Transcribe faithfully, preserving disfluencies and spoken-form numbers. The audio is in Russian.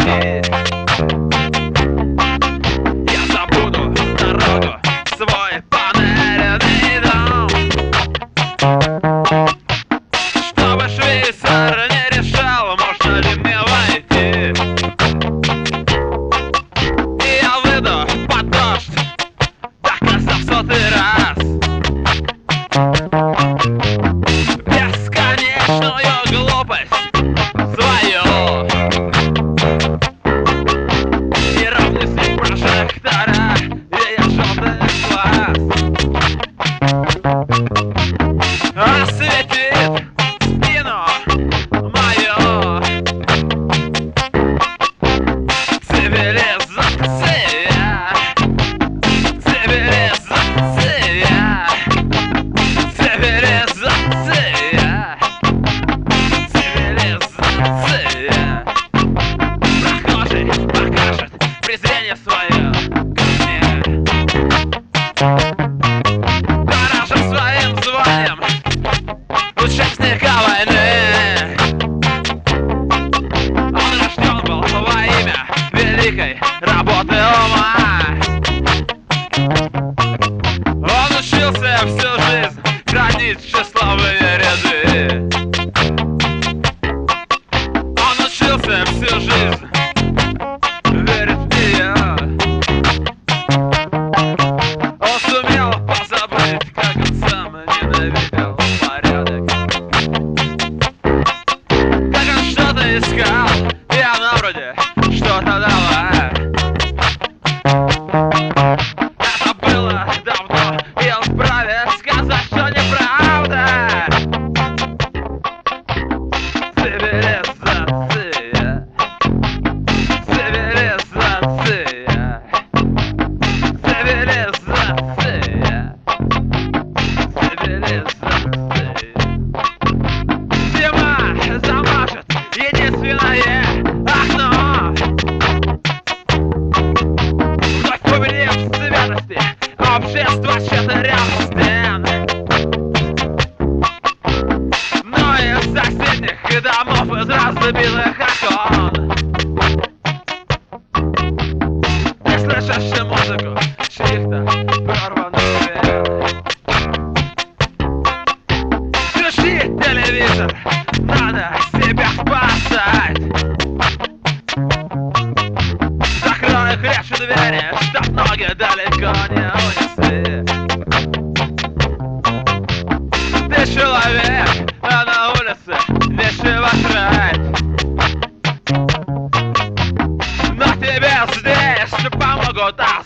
пути. Я забуду дорогу, свой панельный дом, чтобы швейцар не решал, можно ли мне войти. И я выйду под дождь, доказав сотый раз бесконечную глупость свою. Неровный свет прожектора и желтый глаз осветит спину мою. Цивилизация, цивилизация, цивилизация, цивилизация. Прохожий покажет презрение свое ко мне, дороже своим званием участника войны. Он рожден был во имя великой работы ума. Он учился всю жизнь хранить тщеславные ряды. Он учился всю жизнь верить в нее. Он сумел позабыть, как он сам ненавидел порядок, как он что-то искал, и она вроде что-то дала. Это было давно, и он вправе сказать, что неправда. Цивилизация, цивилизация, цивилизация, цивилизация. Зима замажет единственное окно, вновь победив святости общества четырех стен. Но из соседних домов, из разбитых окон, не слышишь музыку чьих-то прорванных вен. Включи телевизор, надо себя спасать. Закрой крепче двери, чтоб ноги далеко не унесли. Ты человек, а на улице нечего жрать, но тебе здесь помогут